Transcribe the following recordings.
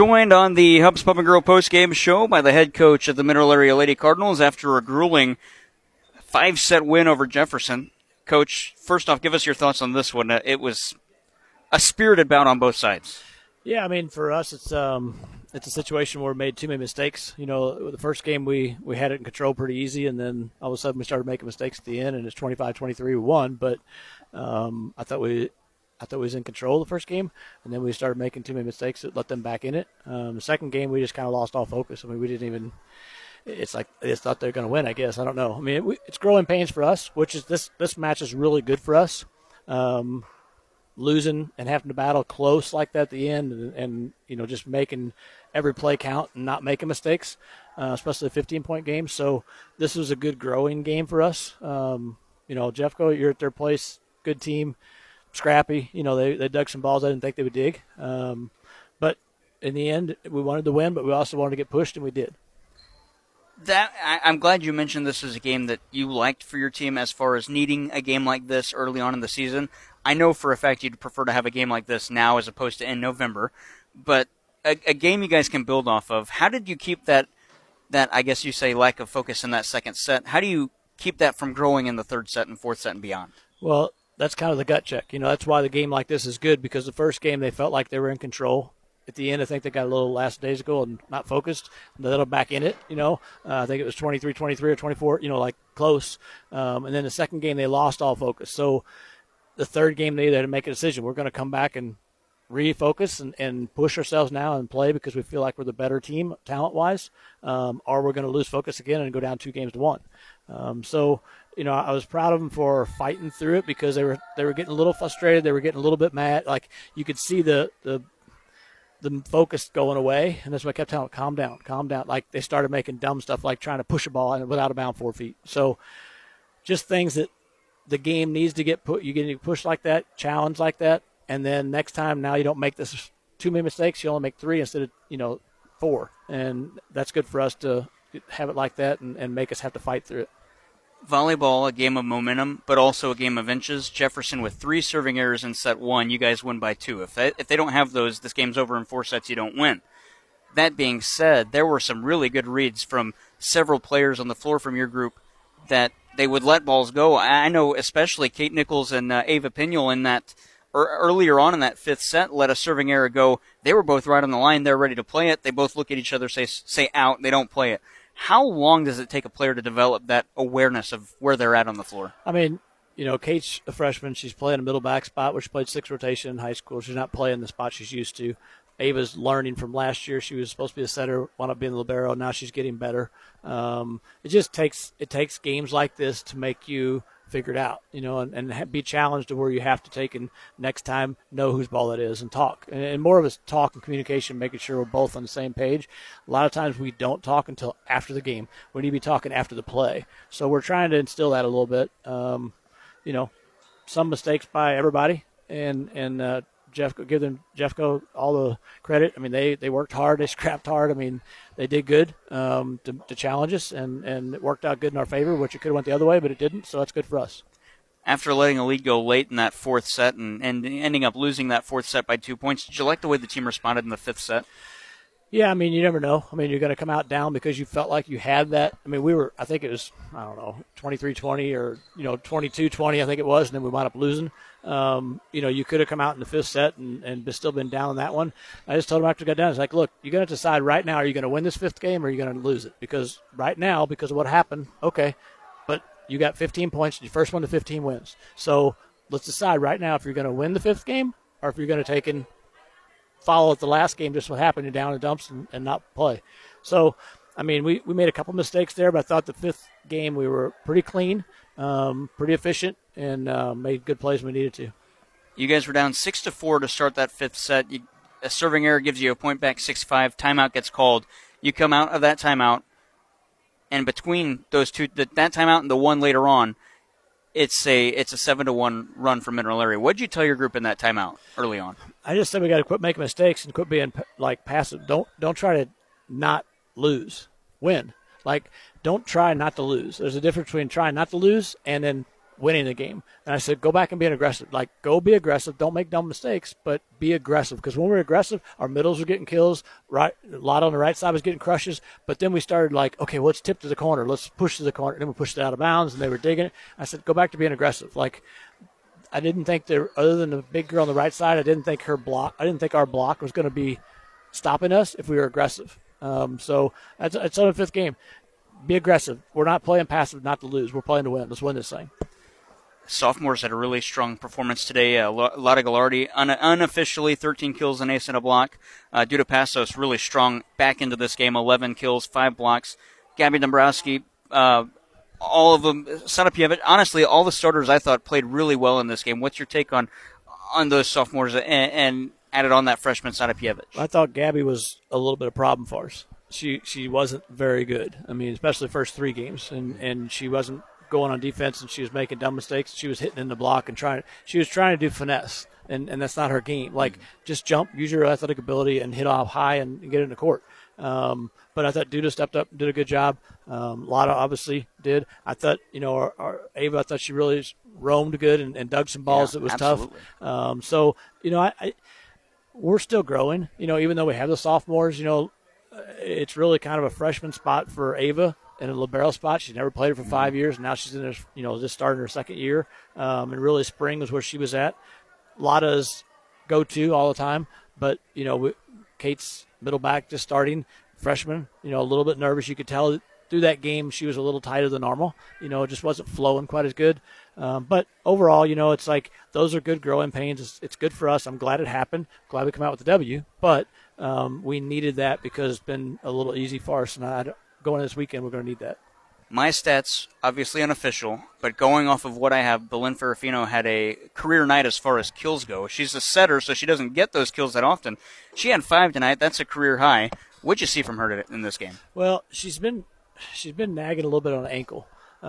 Joined on the Hubs Pub and Grill postgame show by the head coach of the Mineral Area Lady Cardinals after a grueling 5-set win over Jefferson. Coach, first off, give us your thoughts on this one. It was a spirited bout on both sides. Yeah, I mean, for us, it's a situation where we made too many mistakes. You know, the first game we had it in control pretty easy, and then all of a sudden we started making mistakes at the end, and it's 25-23 we won. But I thought we was in control the first game, and then we started making too many mistakes that let them back in it. The second game, we just kind of lost all focus. I mean, we didn't even – it's like they just thought they were going to win, I guess. I don't know. I mean, it's growing pains for us, which is this match is really good for us. Losing and having to battle close like that at the end and you know, just making every play count and not making mistakes, especially a 15-point game. So this was a good growing game for us. You know, Jeffco, you're at their place, good team. Scrappy, you know, they dug some balls I didn't think they would dig. But in the end, we wanted to win, but we also wanted to get pushed, and we did. I'm glad you mentioned this as a game that you liked for your team as far as needing a game like this early on in the season. I know for a fact you'd prefer to have a game like this now as opposed to in November, but a game you guys can build off of. How did you keep that I guess you say lack of focus in that second set? How do you keep that from growing in the third set and fourth set and beyond? Well, that's kind of the gut check. You know, that's why the game like this is good, because the first game they felt like they were in control. At the end, I think they got a little last days ago and not focused. They're back in it, you know. I think it was 23-23 or 24, you know, like close. And then the second game, they lost all focus. So the third game, they had to make a decision. We're going to come back and refocus and push ourselves now and play because we feel like we're the better team talent-wise, or we're going to lose focus again and go down 2-1. So, you know, I was proud of them for fighting through it because they were getting a little frustrated. They were getting a little bit mad. Like you could see the focus going away, and that's why I kept telling them, calm down. Like they started making dumb stuff like trying to push a ball without a bound 4 feet. So just things that the game needs to get put. You get pushed like that, challenged like that, and then next time now you don't make this too many mistakes. You only make 3 instead of 4, and that's good for us to have it like that and make us have to fight through it. Volleyball, a game of momentum, but also a game of inches. Jefferson with 3 serving errors in set 1. You guys win by 2. If they don't have those, this game's over in 4 sets. You don't win. That being said, there were some really good reads from several players on the floor from your group that they would let balls go. I know especially Kate Nichols and Ava Pignol in that earlier on in that 5th set let a serving error go. They were both right on the line. They're ready to play it. They both look at each other, say out. They don't play it. How long does it take a player to develop that awareness of where they're at on the floor? I mean, you know, Kate's a freshman. She's playing a middle back spot where she played 6 rotation in high school. She's not playing the spot she's used to. Ava's learning from last year. She was supposed to be a setter, wound up being a libero. Now she's getting better. It takes games like this to make you figure it out, you know, and be challenged to where you have to take and next time know whose ball it is and talk. And more of us talk and communication, making sure we're both on the same page. A lot of times we don't talk until after the game. We need to be talking after the play. So we're trying to instill that a little bit. You know, some mistakes by everybody, and give Jeffco all the credit. I mean, they worked hard, they scrapped hard. I mean, they did good to challenge us, and it worked out good in our favor, which it could have went the other way, but it didn't, so that's good for us. After letting a lead go late in that 4th set and ending up losing that 4th set by 2 points, did you like the way the team responded in the 5th set? Yeah, I mean, you never know. I mean, you're going to come out down because you felt like you had that. I mean, I think it was, 23-20 or, 22-20, I think it was, and then we wound up losing. You could have come out in the 5th set and still been down in that one. I just told them after I got down, it's like, look, you're going to decide right now, are you going to win this 5th game or are you going to lose it? Because right now, because of what happened, okay, but you got 15 points, your first one to 15 wins. So let's decide right now if you're going to win the 5th game or if you're going to take and follow at the last game, just what happened, you're down in the dumps and not play. So, I mean, we made a couple mistakes there, but I thought the 5th game we were pretty clean, pretty efficient, and made good plays when we needed to. You guys were down 6-4 to start that 5th set. A serving error gives you a point back, 6-5. Timeout gets called. You come out of that timeout, and between those two, that timeout and the one later on, it's a 7-1 run for Mineral Area. What did you tell your group in that timeout early on? I just said we got to quit making mistakes and quit being like passive. Don't try to not lose. Win. Like, don't try not to lose. There's a difference between trying not to lose and then winning the game. And I said, go back and be aggressive. Like, go be aggressive. Don't make dumb mistakes, but be aggressive. Because when we're aggressive, our middles were getting kills. Right, a lot on the right side was getting crushes. But then we started like, okay, well, let's tip to the corner. Let's push to the corner. And then we pushed it out of bounds, and they were digging it. I said, go back to being aggressive. Like, I didn't think there, other than the big girl on the right side, I didn't think our block was going to be stopping us if we were aggressive. So it's on the fifth game. Be aggressive. We're not playing passive not to lose. We're playing to win. Let's win this thing. Sophomores had a really strong performance today. Lotta Gallardi, unofficially 13 kills, an ace and a block. Duda Passos really strong back into this game, 11 kills, 5 blocks. Gabby Dombrowski, all of them. Sadapievich, honestly, all the starters I thought played really well in this game. What's your take on those sophomores and added on that freshman Sadapievich? I thought Gabby was a little bit of a problem for us. She wasn't very good. I mean, especially the first 3 games, and she wasn't going on defense, and she was making dumb mistakes. She was hitting in the block and she was trying to do finesse, and that's not her game. Like, just jump, use your athletic ability, and hit off high and get into court. But I thought Duda stepped up and did a good job. Lotta obviously did. I thought, our Ava, I thought she really roamed good and dug some balls. It was absolutely tough. So, we're still growing. Even though we have the sophomores, it's really kind of a freshman spot for Ava. In a libero spot. She's never played it for 5 years. Now she's in her, just starting her second year. And really spring was where she was at. Lotta's go-to all the time. But, Kate's middle back just starting, freshman, a little bit nervous. You could tell through that game she was a little tighter than normal. It just wasn't flowing quite as good. But overall, it's like those are good growing pains. It's good for us. I'm glad it happened. Glad we come out with the W. But we needed that because it's been a little easy for us. And going this weekend, we're going to need that. My stats, obviously unofficial, but going off of what I have, Belen Ferrafino had a career night as far as kills go. She's a setter, so she doesn't get those kills that often. She had 5 tonight. That's a career high. What'd you see from her in this game? Well, she's been nagging a little bit on the ankle.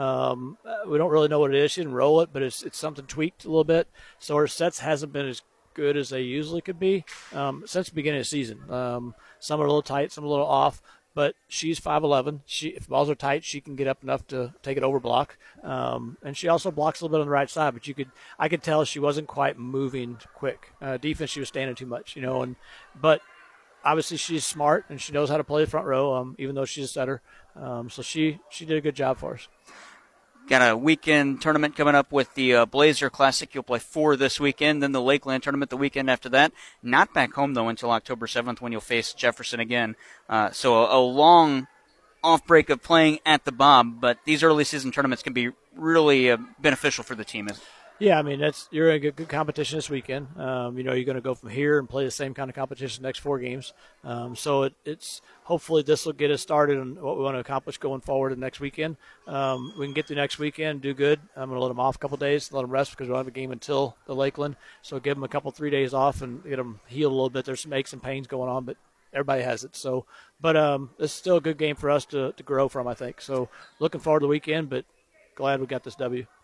We don't really know what it is. She didn't roll it, but it's something tweaked a little bit. So her sets hasn't been as good as they usually could be since the beginning of the season. Some are a little tight, some are a little off. But she's 5'11". If balls are tight, she can get up enough to take it over block. And she also blocks a little bit on the right side. But I could tell she wasn't quite moving quick. Defense, she was standing too much, But obviously she's smart and she knows how to play the front row, even though she's a setter. So she did a good job for us. Got a weekend tournament coming up with the Blazer Classic. You'll play 4 this weekend, then the Lakeland tournament the weekend after that. Not back home, though, until October 7th when you'll face Jefferson again. So a long off break of playing at the Bob, but these early season tournaments can be really beneficial for the team. Yeah, I mean, you're in a good competition this weekend. You're going to go from here and play the same kind of competition the next 4 games. So it's hopefully this will get us started on what we want to accomplish going forward the next weekend. We can get through next weekend, do good. I'm going to let them off a couple of days, let them rest because we don't have a game until the Lakeland. So give them a couple 3 days off and get them healed a little bit. There's some aches and pains going on, but everybody has it. So, but it's still a good game for us to grow from, I think. So looking forward to the weekend, but glad we got this W.